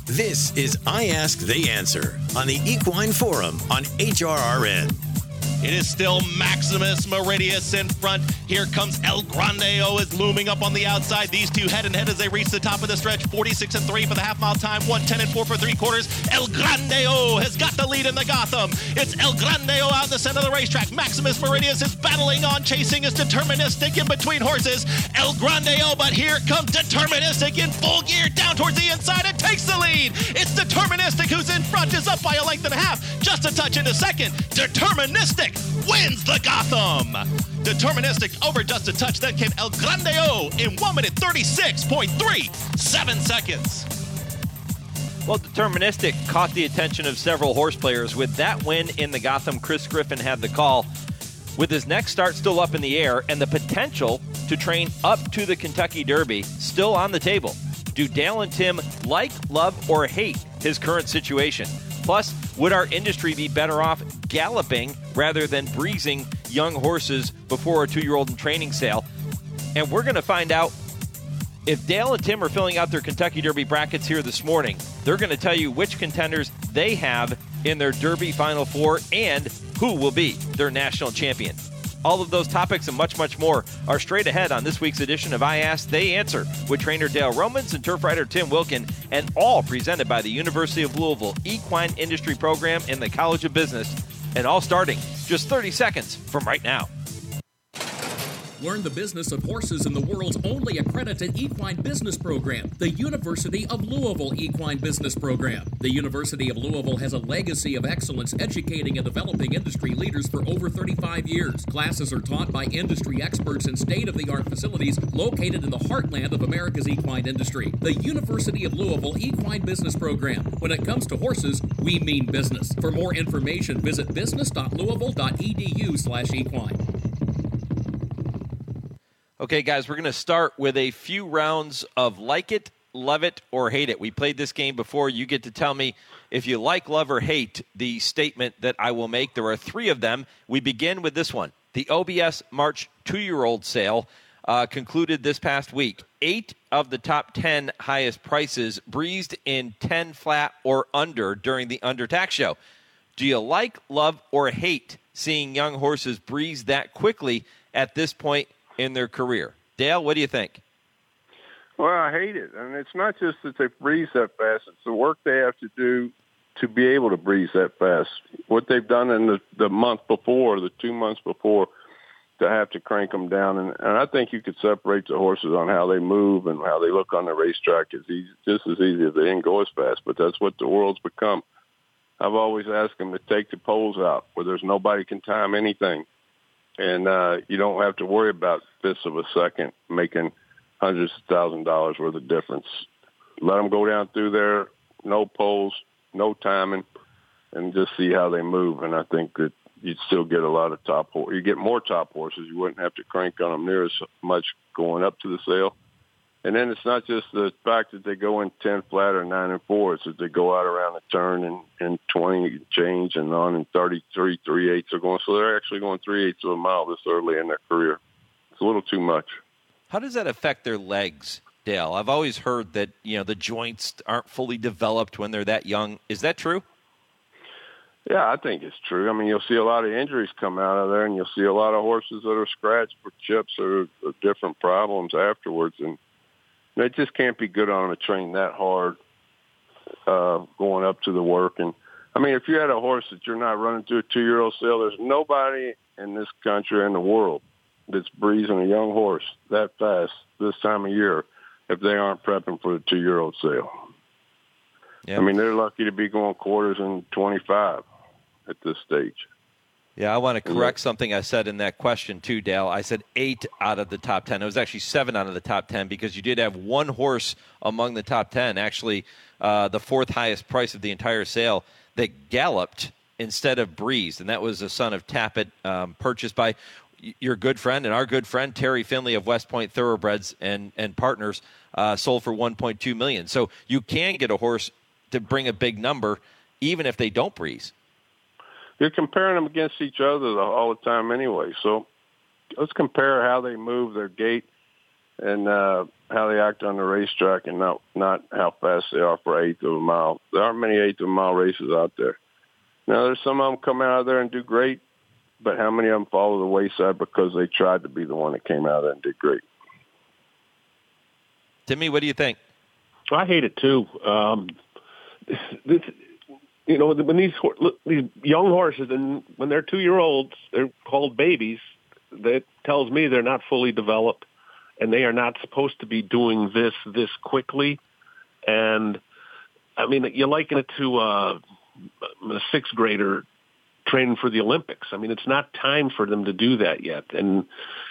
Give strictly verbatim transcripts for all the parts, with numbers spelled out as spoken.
This is I Ask, They Answer on the Equine Forum on H R R N. It is still Maximus Meridius in front. Here comes El Grandeo is looming up on the outside. These two head and head as they reach the top of the stretch. forty-six and three for the half mile time. one ten and four for three quarters. El Grandeo has got the lead in the Gotham. It's El Grandeo out in the center of the racetrack. Maximus Meridius is battling on. Chasing is Deterministic in between horses. El Grandeo, but here comes Deterministic in full gear down towards the inside and takes the lead. It's Deterministic who's in front, is up by a length and a half. Just a touch into second. Deterministic wins the Gotham. Deterministic over just a touch. Then came El Grandeo in one minute thirty-six point three seven seconds. Well, Deterministic caught the attention of several horse players. With that win in the Gotham, Chris Griffin had the call. With his next start still up in the air and the potential to train up to the Kentucky Derby still on the table, do Dale and Tim like, love, or hate his current situation? Plus, would our industry be better off galloping rather than breezing young horses before a two-year-old in training sale? And we're going to find out if Dale and Tim are filling out their Kentucky Derby brackets here this morning. They're going to tell you which contenders they have in their Derby Final Four and who will be their national champion. All of those topics and much, much more are straight ahead on this week's edition of I Ask, They Answer with trainer Dale Romans and turf rider Tim Wilkin, and all presented by the University of Louisville Equine Industry Program in the College of Business, and all starting just thirty seconds from right now. Learn the business of horses in the world's only accredited equine business program, the University of Louisville Equine Business Program. The University of Louisville has a legacy of excellence educating and developing industry leaders for over thirty-five years. Classes are taught by industry experts in state-of-the-art facilities located in the heartland of America's equine industry. The University of Louisville Equine Business Program. When it comes to horses, we mean business. For more information, visit business.louisville.edu slash equine. Okay, guys, we're going to start with a few rounds of like it, love it, or hate it. We played this game before. You get to tell me if you like, love, or hate the statement that I will make. There are three of them. We begin with this one. The O B S March two-year-old sale uh, concluded this past week. Eight of the top ten highest prices breezed in ten flat or under during the under tax show. Do you like, love, or hate seeing young horses breeze that quickly at this point in their career? Dale, what do you think? Well, I hate it. And it's not just that they breeze that fast. It's the work they have to do to be able to breeze that fast. What they've done in the, the month before, the two months before, to have to crank them down. And, and I think you could separate the horses on how they move and how they look on the racetrack. It's easy, just as easy as they didn't go as fast. But that's what the world's become. I've always asked them to take the poles out where there's nobody can time anything. And uh, you don't have to worry about fifths of a second making hundreds of thousand dollars worth of difference. Let them go down through there, no poles, no timing, and just see how they move. And I think that you'd still get a lot of top horses. You get more top horses. You wouldn't have to crank on them near as much going up to the sale. And then it's not just the fact that they go in ten flat or nine and four. It's that they go out around the turn and, and twenty change and on and thirty-three, three eighths are going. So they're actually going three eighths of a mile this early in their career. It's a little too much. How does that affect their legs, Dale? I've always heard that, you know, the joints aren't fully developed when they're that young. Is that true? Yeah, I think it's true. I mean, you'll see a lot of injuries come out of there, and you'll see a lot of horses that are scratched for chips or, or different problems afterwards. And they just can't be good on them to train that hard uh, going up to the work. And, I mean, if you had a horse that you're not running through a two-year-old sale, there's nobody in this country or in the world that's breezing a young horse that fast this time of year if they aren't prepping for the two-year-old sale. Yep. I mean, they're lucky to be going quarters and twenty-five at this stage. Yeah, I want to correct something I said in that question too, Dale. I said eight out of the top ten. It was actually seven out of the top ten because you did have one horse among the top ten, actually uh, the fourth highest price of the entire sale, that galloped instead of breezed, and that was a son of Tappet, um, purchased by your good friend and our good friend Terry Finley of West Point Thoroughbreds and, and Partners, uh, sold for one point two million dollars. So you can get a horse to bring a big number even if they don't breeze. You're comparing them against each other all the time anyway. So let's compare how they move, their gait, and uh, how they act on the racetrack, and not not how fast they are for eighth of a mile. There aren't many eighth of a mile races out there. Now, there's some of them come out there and do great, but how many of them follow the wayside because they tried to be the one that came out there and did great? Timmy, what do you think? I hate it too. Um, this, you know, when these these young horses, and when they're two-year-olds, they're called babies. That tells me they're not fully developed, and they are not supposed to be doing this this quickly. And I mean, you liken it to uh, a sixth grader training for the Olympics. I mean, it's not time for them to do that yet. And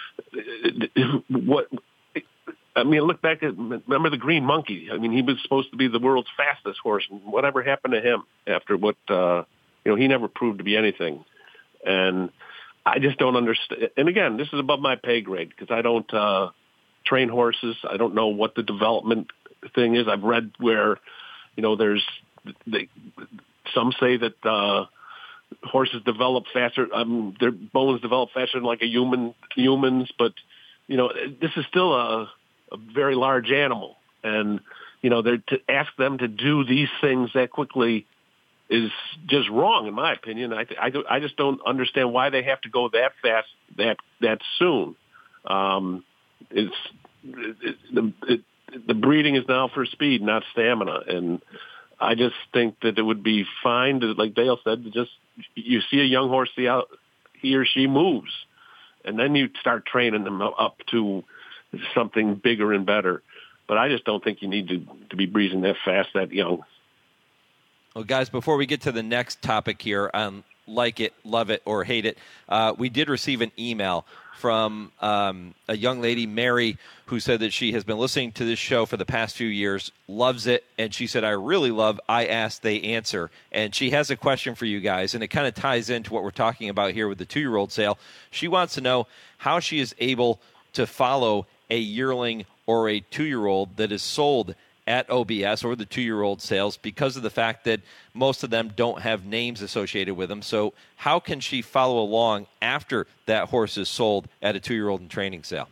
what, I mean, look back at, remember the Green Monkey? I mean, he was supposed to be the world's fastest horse, and whatever happened to him after what, uh, you know, he never proved to be anything. And I just don't understand. And again, this is above my pay grade because I don't uh, train horses. I don't know what the development thing is. I've read where, you know, there's, they, some say that, uh, horses develop faster. Um, their bones develop faster than like a human humans, but you know this is still a, a very large animal, and you know they're to ask them to do these things that quickly is just wrong in my opinion. I I, do, I just don't understand why they have to go that fast that that soon. Um, it's it, it, it, the breeding is now for speed, not stamina, and I just think that it would be fine to, like Dale said, to just you see a young horse, see how he or she moves, and then you start training them up to something bigger and better. But I just don't think you need to, to be breezing that fast that young. Well, guys, before we get to the next topic here on Like It, Love It, or Hate It, uh, we did receive an email from um, a young lady, Mary, who said that she has been listening to this show for the past few years, loves it, and she said, I really love I Ask, They Answer. And she has a question for you guys, and it kind of ties into what we're talking about here with the two-year-old sale. She wants to know how she is able to follow a yearling or a two-year-old that is sold at O B S or the two-year-old sales because of the fact that most of them don't have names associated with them. So how can she follow along after that horse is sold at a two-year-old in training sale?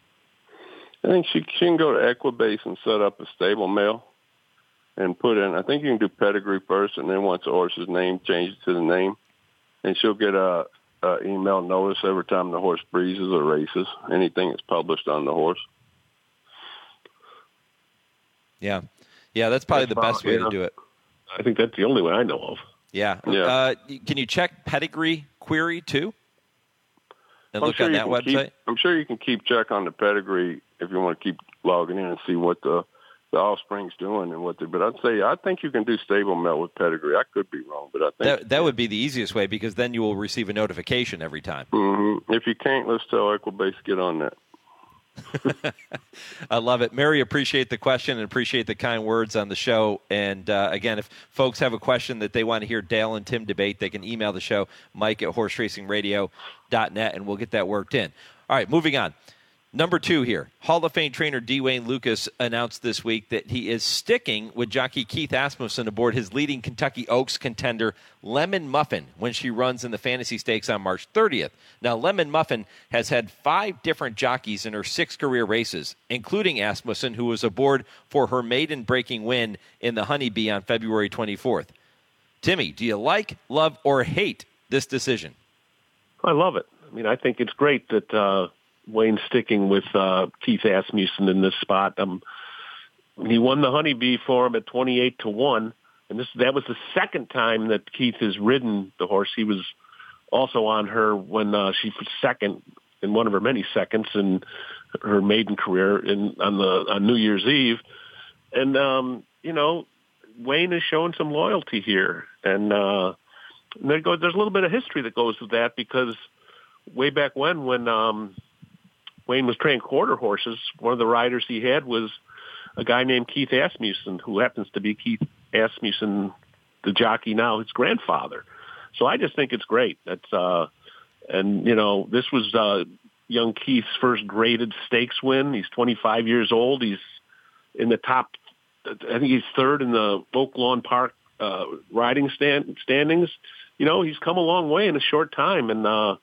I think she, she can go to Equibase and set up a stable mail and put in, I think you can do pedigree first, and then once the horse's name, change it to the name, and she'll get a, a email notice every time the horse breezes or races, anything that's published on the horse. Yeah. Yeah, that's probably that's the best way yeah. to do it. I think that's the only way I know of. Yeah. yeah. Uh, can you check pedigree query, too? And I'm look sure on you that can website? Keep, I'm sure you can keep check on the pedigree if you want to keep logging in and see what the, the offspring's doing and what they. But I'd say I think you can do stable mail with pedigree. I could be wrong, but I think that that would be the easiest way because then you will receive a notification every time. Mm-hmm. If you can't, let's tell Equibase get on that. I love it. Mary, appreciate the question and appreciate the kind words on the show. And, uh, again, if folks have a question that they want to hear Dale and Tim debate, they can email the show, Mike at horse racing radio dot net, and we'll get that worked in. All right, moving on. Number two here, Hall of Fame trainer D. Wayne Lukas announced this week that he is sticking with jockey Keith Asmussen aboard his leading Kentucky Oaks contender, Lemon Muffin, when she runs in the Fantasy Stakes on March thirtieth. Now, Lemon Muffin has had five different jockeys in her six career races, including Asmussen, who was aboard for her maiden-breaking win in the Honeybee on February twenty-fourth. Timmy, do you like, love, or hate this decision? I love it. I mean, I think it's great that uh, Wayne's sticking with uh, Keith Asmussen in this spot. Um, he won the Honeybee for him at twenty-eight to one, and this that was the second time that Keith has ridden the horse. He was also on her when uh, she was second in one of her many seconds in her maiden career in on the on New Year's Eve, and um, you know Wayne is showing some loyalty here, and uh, there goes there's a little bit of history that goes with that because way back when when um, Wayne was training quarter horses, one of the riders he had was a guy named Keith Asmussen, who happens to be Keith Asmussen, the jockey now, his grandfather. So I just think it's great. That's uh, and you know this was uh, young Keith's first graded stakes win. He's twenty-five years old. He's in the top. I think he's third in the Oak Lawn Park uh, riding stand, standings. You know he's come a long way in a short time, and uh,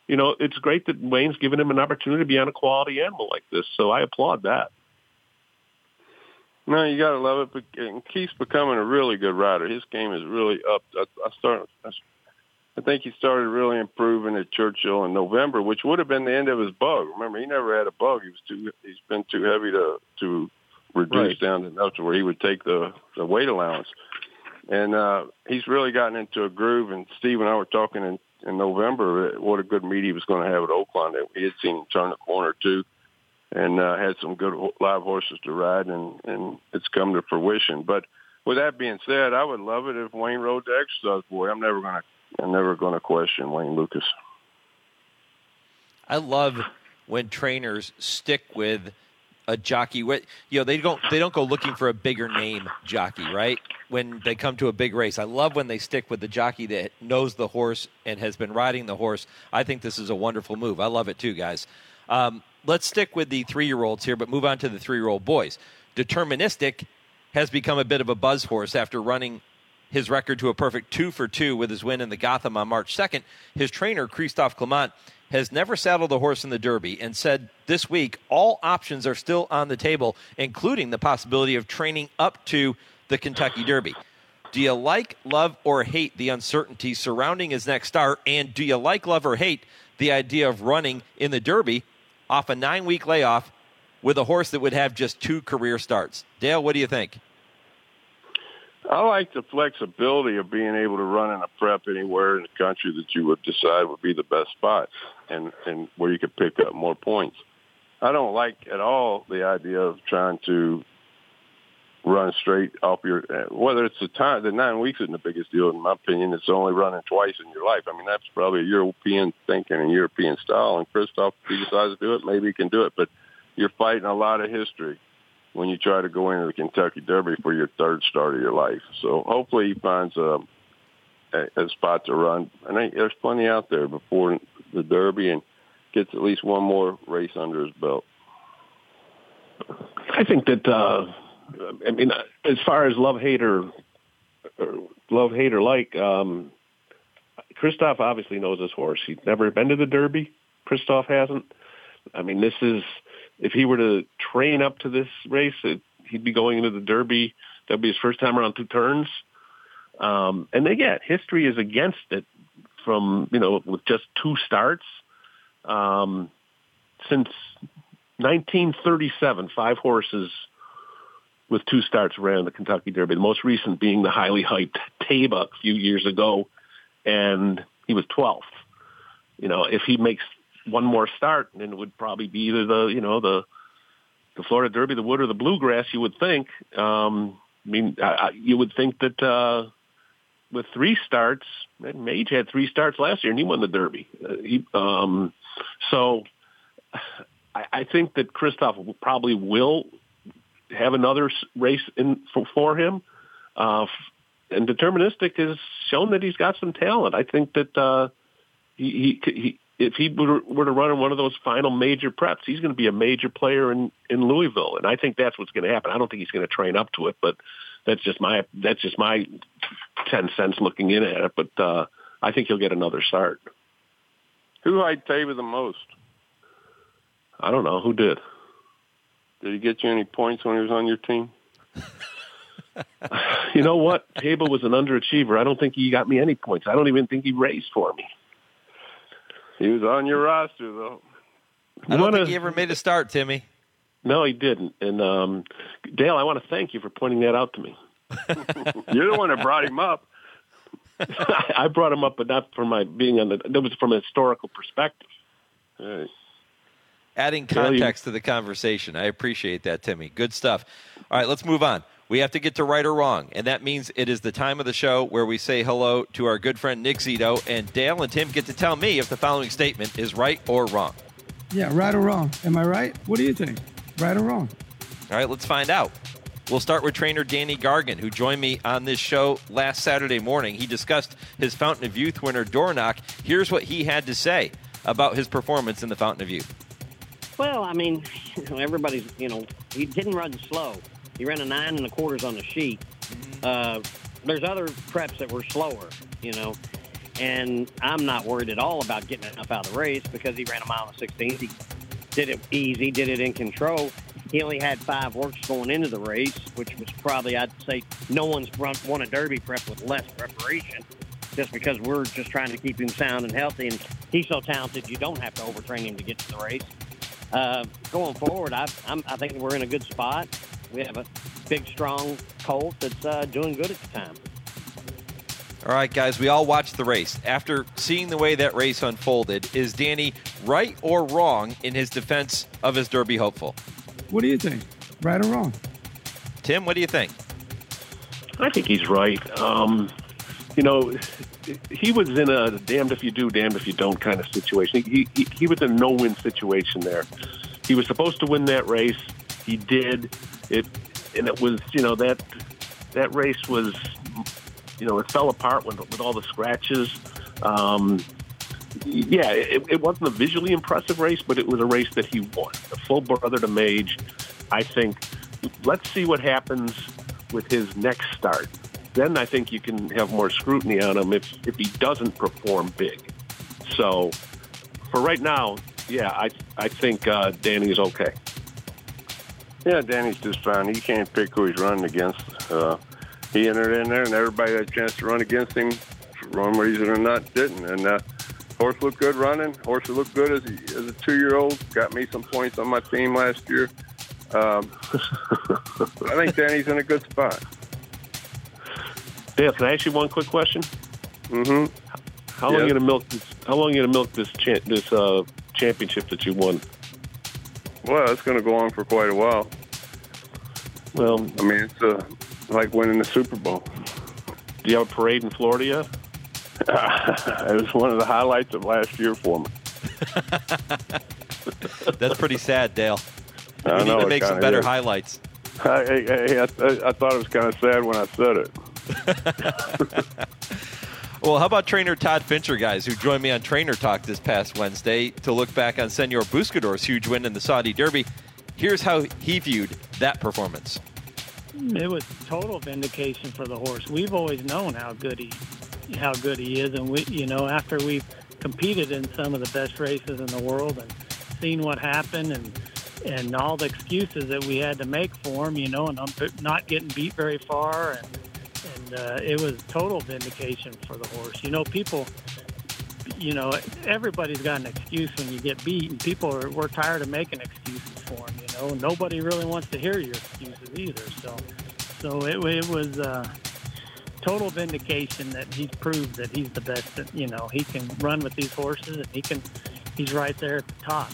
you know, it's great that Wayne's given him an opportunity to be on a quality animal like this. So I applaud that. No, you got to love it. And Keith's becoming a really good rider. His game is really up. I, I started. I think he started really improving at Churchill in November, which would have been the end of his bug. Remember, he never had a bug. He was too. He's been too heavy to to reduce right. down enough to where he would take the the weight allowance. And uh, he's really gotten into a groove. And Steve and I were talking in, in November what a good meet he was going to have at Oakland. He had seen him turn the corner too, and uh, had some good live horses to ride, and, and it's come to fruition. But with that being said, I would love it if Wayne rode the exercise boy. I'm never going to. I'm never going to question Wayne Lukas. I love when trainers stick with a jockey. You know, they don't they don't go looking for a bigger name jockey, right? When they come to a big race, I love when they stick with the jockey that knows the horse and has been riding the horse. I think this is a wonderful move. I love it too, guys. Um, let's stick with the three-year-olds here, but move on to the three-year-old boys. Deterministic has become a bit of a buzz horse after running his record to a perfect two for two with his win in the Gotham on March second. His trainer, Christophe Clement, has never saddled a horse in the Derby and said this week all options are still on the table, including the possibility of training up to the Kentucky Derby. Do you like, love, or hate the uncertainty surrounding his next start? And do you like, love, or hate the idea of running in the Derby off a nine-week layoff with a horse that would have just two career starts? Dale, what do you think? I like the flexibility of being able to run in a prep anywhere in the country that you would decide would be the best spot and, and where you could pick up more points. I don't like at all the idea of trying to run straight off your, whether it's the time, the nine weeks isn't the biggest deal in my opinion. It's only running twice in your life. I mean, that's probably a European thinking and European style. And Christophe, if he decides to do it, maybe he can do it. But you're fighting a lot of history when you try to go into the Kentucky Derby for your third start of your life. So hopefully he finds a, a, a spot to run. And I, there's plenty out there before the Derby and gets at least one more race under his belt. I think that, uh, I mean, as far as love, hate, or, or love, hate, or like, um, Christophe obviously knows his horse. He's never been to the Derby. Christophe hasn't. I mean, this is, if he were to train up to this race, it, he'd be going into the Derby. That'd be his first time around two turns. Um, and again, history is against it from, you know, with just two starts. Um, since nineteen thirty-seven, five horses with two starts ran the Kentucky Derby. The most recent being the highly hyped Taba a few years ago, and he was twelfth. You know, if he makes one more start, then it would probably be either the, you know, the the Florida Derby, the Wood, or the Bluegrass, you would think. Um, I mean, I, you would think that uh, with three starts, Mage had three starts last year, and he won the Derby. Uh, he, um, so I, I think that Christophe probably will have another race in for, for him. Uh, and Deterministic has shown that he's got some talent. I think that uh, he, he, he if he were, were to run in one of those final major preps, he's going to be a major player in, in Louisville. And I think that's what's going to happen. I don't think he's going to train up to it, but that's just my, that's just my ten cents looking in at it. But uh, I think he'll get another start. Who hyped Taba the most? I don't know. Who did? Did he get you any points when he was on your team? You know what? Taba was an underachiever. I don't think he got me any points. I don't even think he raced for me. He was on your roster, though. I don't wanna... think he ever made a start, Timmy. No, he didn't. And, um, Dale, I want to thank you for pointing that out to me. You're the one that brought him up. I brought him up, but not for my being on the – that was from a historical perspective. Right. Adding context to the conversation. I appreciate that, Timmy. Good stuff. All right, let's move on. We have to get to right or wrong, and that means it is the time of the show where we say hello to our good friend Nick Zito, and Dale and Tim get to tell me if the following statement is right or wrong. Yeah, right or wrong. Am I right? What do you think? Right or wrong? All right, let's find out. We'll start with trainer Danny Gargan, who joined me on this show last Saturday morning. He discussed his Fountain of Youth winner, Dornoch. Here's what he had to say about his performance in the Fountain of Youth. Well, I mean, everybody's, you know, he didn't run slow. He ran a nine and a quarters on the sheet. Uh, there's other preps that were slower, you know. And I'm not worried at all about getting enough out of the race because he ran a mile and sixteen. He did it easy, did it in control. He only had five works going into the race, which was probably, I'd say, no one's run, won a Derby prep with less preparation, just because we're just trying to keep him sound and healthy. And he's so talented, you don't have to overtrain him to get to the race. Uh, going forward, I, I'm, I think we're in a good spot. We have a big, strong colt that's uh, doing good at the time. All right, guys, we all watched the race. After seeing the way that race unfolded, is Danny right or wrong in his defense of his Derby hopeful? What do you think? Right or wrong? Tim, what do you think? I think he's right. Um, you know, he was in a damned if you do, damned if you don't kind of situation. He, he, he was in a no-win situation there. He was supposed to win that race. He did. It, and it was, you know, that that race was, you know, it fell apart with, with all the scratches. Um, yeah, it, it wasn't a visually impressive race, but it was a race that he won. A full brother to Mage. I think, let's see what happens with his next start. Then I think you can have more scrutiny on him if, if he doesn't perform big. So for right now, yeah, I I think uh, Danny is okay. Yeah, Danny's just fine. He can't pick who he's running against. Uh, he entered in there, and everybody had a chance to run against him for one reason or not didn't. And uh, horse looked good running. Horse looked good as a, as a two-year-old. Got me some points on my team last year. Um, I think Danny's in a good spot. Dale, can I ask you one quick question? Mm-hmm. How long yes. are you gonna milk this? How long are you gonna milk this cha- this uh, championship that you won? Well, it's going to go on for quite a while. Well, I mean, it's uh, like winning the Super Bowl. Do you have a parade in Florida yet? It was one of the highlights of last year for me. That's pretty sad, Dale. We I need know, to it make some kinda better is. highlights. I, I, I, I, I thought it was kind of sad when I said it. Well, how about trainer Todd Fincher, guys, who joined me on Trainer Talk this past Wednesday to look back on Senor Buscador's huge win in the Saudi Derby. Here's how he viewed that performance. It was total vindication for the horse. We've always known how good he, how good he is, and we, you know, after we've competed in some of the best races in the world and seen what happened, and and all the excuses that we had to make for him, you know, and not getting beat very far, and and uh, it was total vindication for the horse. You know, people, you know, everybody's got an excuse when you get beat, and people are we're tired of making excuses for him. You know, nobody really wants to hear your excuses either. So, so it, it was uh, total vindication that he's proved that he's the best. That, you know, he can run with these horses, and he can, he's right there at the top.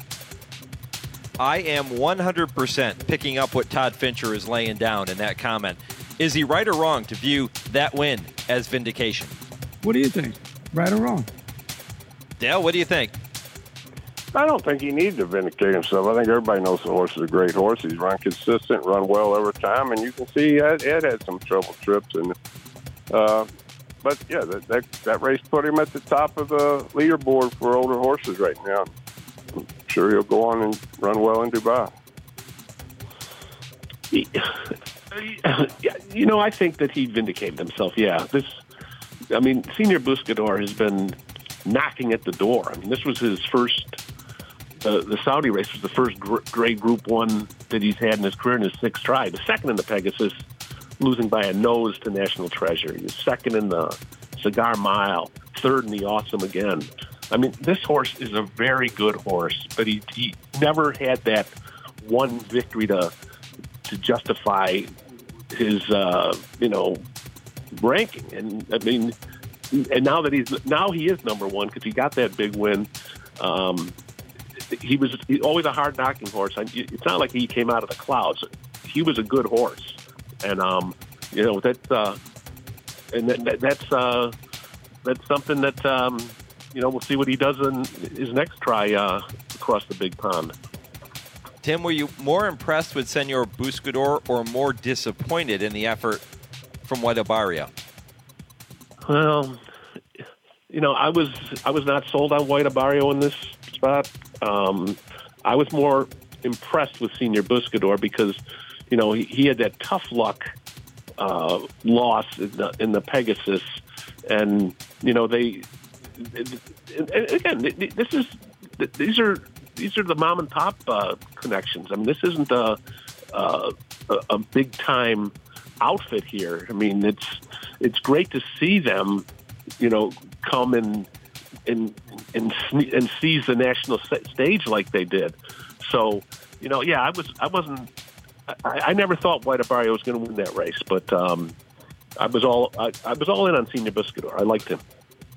I am one hundred percent picking up what Todd Fincher is laying down in that comment. Is he right or wrong to view that win as vindication? What do you think? Right or wrong? Dale, what do you think? I don't think he needs to vindicate himself. I think everybody knows the horse is a great horse. He's run consistent, run well over time, and you can see Ed, Ed had some trouble trips. And uh, but yeah, that, that that race put him at the top of the leaderboard for older horses right now. I'm sure he'll go on and run well in Dubai. You know, I think that he vindicated himself. Yeah, this. I mean, Senor Buscador has been knocking at the door. I mean, this was his first. Uh, the Saudi race was the first gr- grade Group One that he's had in his career in his sixth try. The second in the Pegasus, losing by a nose to National Treasure. He was second in the Cigar Mile, third in the Awesome Again. I mean, this horse is a very good horse, but he he never had that one victory to to justify his uh, you know ranking. And I mean, and now that he's now he is number one because he got that big win. Um, he was he, always a hard knocking horse. I, it's not like he came out of the clouds. He was a good horse, and um, you know that's uh, and that, that, that's uh, that's something that um, you know we'll see what he does in his next try uh, across the big pond. Tim, were you more impressed with Senor Buscador or more disappointed in the effort from White Abarrio? Well, you know, I was I was not sold on White Abarrio in this spot. Um, I was more impressed with Senor Buscador because, you know, he, he had that tough luck uh, loss in the, in the Pegasus, and you know, they, and again, this is, these are, these are the mom and pop uh, connections. I mean, this isn't a, a, a big time outfit here. I mean, it's, it's great to see them, you know, come and, and, and, and seize the national stage like they did. So, you know, yeah, I was, I wasn't, I, I never thought White Abarrio was going to win that race, but um, I was all, I, I was all in on Senior Buscador. I liked him.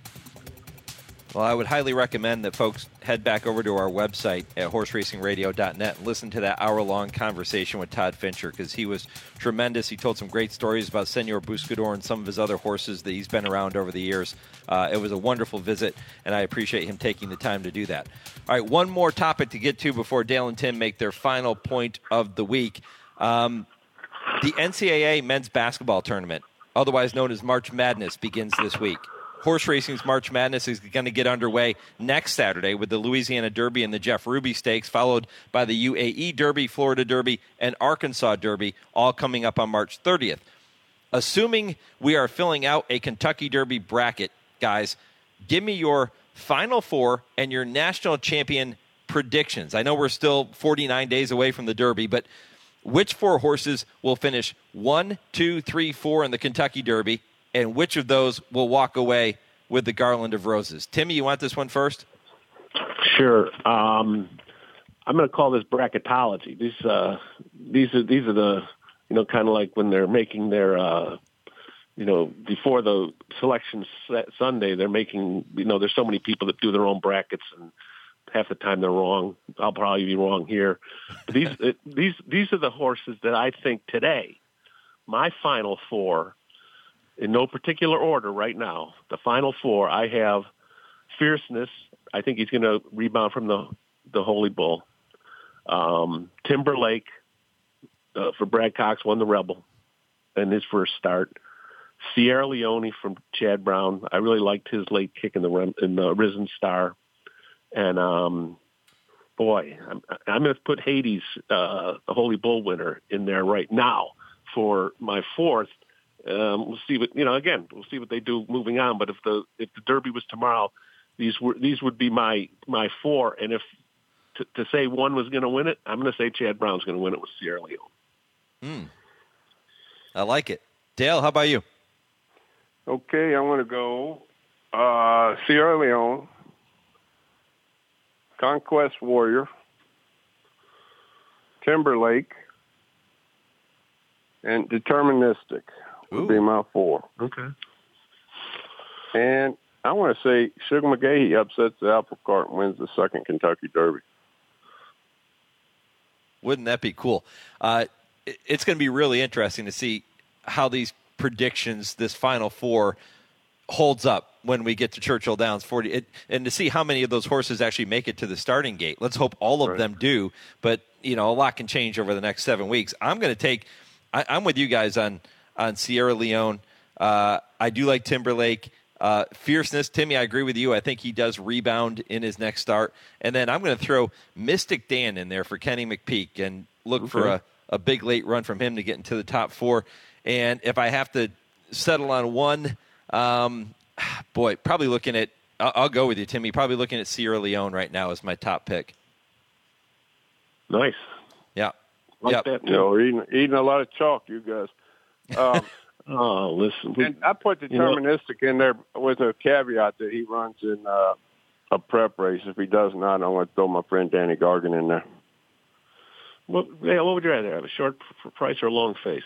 Well, I would highly recommend that folks head back over to our website at horse racing radio dot net and listen to that hour-long conversation with Todd Fincher, because he was tremendous. He told some great stories about Senor Buscador and some of his other horses that he's been around over the years. Uh, it was a wonderful visit, and I appreciate him taking the time to do that. All right, one more topic to get to before Dale and Tim make their final point of the week. Um, the N C double A men's basketball tournament, otherwise known as March Madness, begins this week. Horse racing's March Madness is going to get underway next Saturday with the Louisiana Derby and the Jeff Ruby Stakes, followed by the U A E Derby, Florida Derby, and Arkansas Derby, all coming up on March thirtieth. Assuming we are filling out a Kentucky Derby bracket, guys, give me your Final Four and your national champion predictions. I know we're still forty-nine days away from the Derby, but which four horses will finish one, two, three, four in the Kentucky Derby, and which of those will walk away with the Garland of Roses? Timmy, you want this one first? Sure. Um, I'm going to call this bracketology. These, uh, these are these are the, you know, kind of like when they're making their, uh, you know, before the selection Sunday, they're making, you know, there's so many people that do their own brackets, and half the time they're wrong. I'll probably be wrong here. But these it, these these are the horses that I think today, my Final Four, in no particular order right now, the Final Four, I have Fierceness. I think he's going to rebound from the, the Holy Bull. Um, Timberlake, uh, for Brad Cox, won the Rebel in his first start. Sierra Leone from Chad Brown. I really liked his late kick in the in the Risen Star. And, um, boy, I'm, I'm going to put Hades, uh, the Holy Bull winner, in there right now for my fourth. Um, we'll see what, you know, again, we'll see what they do moving on. But if the, if the Derby was tomorrow, these were, these would be my, my four. And if to, to say one was going to win it, I'm going to say Chad Brown's going to win it with Sierra Leone. Hmm. I like it. Dale, how about you? Okay. I'm going to go, uh, Sierra Leone, Conquest Warrior, Timberlake, and Deterministic. Would be my four. Okay. And I want to say Sugar McGahee upsets the apple cart and wins the second Kentucky Derby. Wouldn't that be cool? Uh, it's going to be really interesting to see how these predictions, this Final Four, holds up when we get to Churchill Downs forty, it, and to see how many of those horses actually make it to the starting gate. Let's hope all of right. them do, but you know, a lot can change over the next seven weeks. I'm going to take, I, I'm with you guys on on Sierra Leone. Uh, I do like Timberlake. Uh, Fierceness, Timmy, I agree with you. I think he does rebound in his next start. And then I'm going to throw Mystic Dan in there for Kenny McPeek and look okay. for a, a big late run from him to get into the top four. And if I have to settle on one, um, boy, probably looking at, I'll, I'll go with you, Timmy, probably looking at Sierra Leone right now as my top pick. Nice. Yeah. Like yep. that, you know, eating, eating a lot of chalk, you guys. Um, oh, listen. And I put Deterministic you know, in there with a caveat that he runs in uh, a prep race. If he does not, I'm going to throw my friend Danny Gargan in there. What, yeah, what would you rather have, a short price or a long face?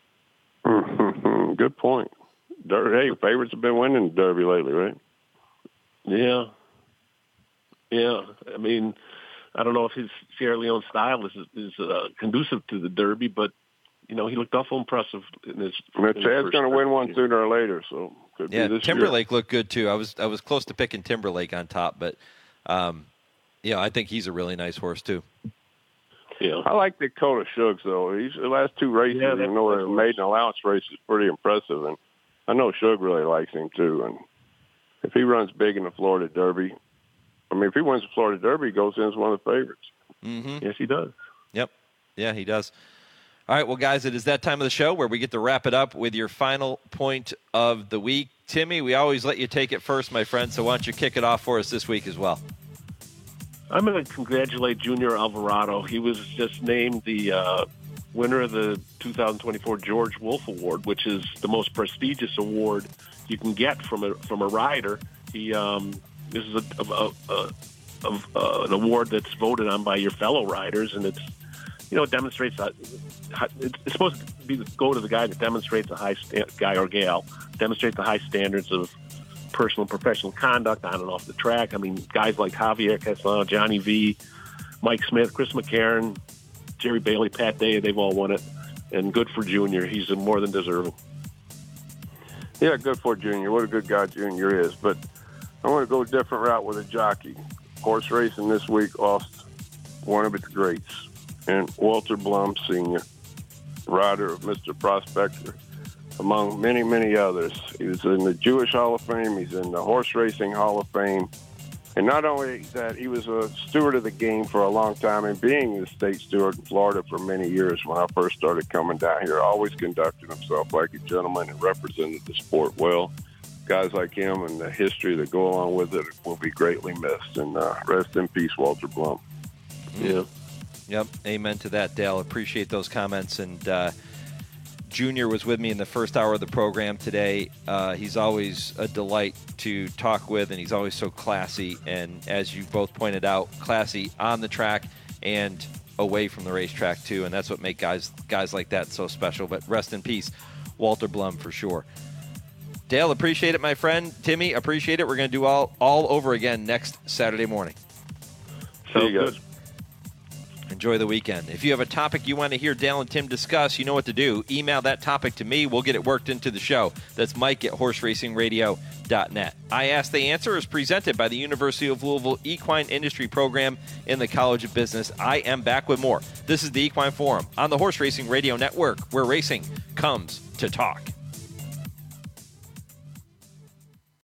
Good point. Hey, favorites have been winning the Derby lately, right? Yeah. Yeah. I mean, I don't know if his Sierra Leone style is is uh, conducive to the Derby, but you know, he looked awful impressive in his. Well, Chad's going to win one sooner or later, so could yeah, be this Timberlake year. looked good too. I was I was close to picking Timberlake on top, but um, yeah, I think he's a really nice horse too. Yeah, I like Dakota Shugs though. He's the last two races, yeah, you know, his maiden allowance race is pretty impressive, and I know Shug really likes him too. And if he runs big in the Florida Derby, I mean, if he wins the Florida Derby, he goes in as one of the favorites. Mm-hmm. Yes, he does. Yep. Yeah, he does. All right, well, guys, it is that time of the show where we get to wrap it up with your final point of the week. Timmy, we always let you take it first, my friend, so why don't you kick it off for us this week as well? I'm going to congratulate Junior Alvarado. He was just named the uh, winner of the two thousand twenty-four George Wolf Award, which is the most prestigious award you can get from a from a rider. He um, this is a, a, a, a, a an award that's voted on by your fellow riders, and it's you know it demonstrates that it's supposed to be go to the guy that demonstrates a high sta- guy or gal demonstrates the high standards of personal and professional conduct on and off the track. I mean, guys like Javier Castellano, Johnny V, Mike Smith, Chris McCarron, Jerry Bailey, Pat Day, they've all won it. And good for Junior. He's more than deserving. Yeah, good for Junior. What a good guy Junior is. But I want to go a different route with a jockey. Horse racing this week lost one of its greats, and Walter Blum Senior, rider of Mister Prospector, among many, many others. He was in the Jewish Hall of Fame. He's in the Horse Racing Hall of Fame. And not only that, he was a steward of the game for a long time, and being the state steward in Florida for many years when I first started coming down here, always conducted himself like a gentleman and represented the sport well. Guys like him and the history that go along with it will be greatly missed. And uh, rest in peace, Walter Blum. Yeah. Yep. Amen to that, Dale. Appreciate those comments. And uh, Junior was with me in the first hour of the program today. Uh, he's always a delight to talk with, and he's always so classy. And as you both pointed out, classy on the track and away from the racetrack too. And that's what makes guys guys like that so special. But rest in peace, Walter Blum, for sure. Dale, appreciate it, my friend. Timmy, appreciate it. We're going to do all all over again next Saturday morning. So good. Enjoy the weekend. If you have a topic you want to hear Dale and Tim discuss, you know what to do. Email that topic to me. We'll get it worked into the show. That's Mike at horse racing radio dot net. I Ask the Answer is presented by the University of Louisville Equine Industry Program in the College of Business. I am back with more. This is the Equine Forum on the Horse Racing Radio Network, where racing comes to talk.